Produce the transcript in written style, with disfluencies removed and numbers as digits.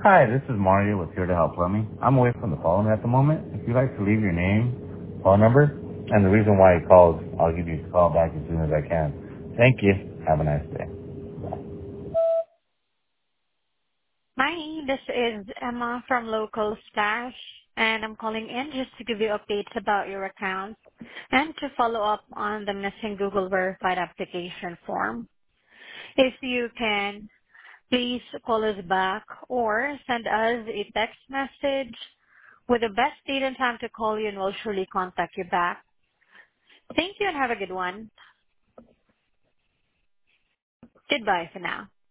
Hi, this is Mario with Here to Help Plumbing. I'm away from the phone at the moment. If you'd like to leave your name, phone number, and the reason why you called, I'll give you a call back as soon as I can. Thank you. Have a nice day. Hi, this is Emma from Local Stash, and I'm calling in just to give you updates about your account and to follow up on the missing Google Verified application form. If you can, please call us back or send us a text message with the best date and time to call you, and we'll surely contact you back. Thank you and have a good one. Goodbye for now.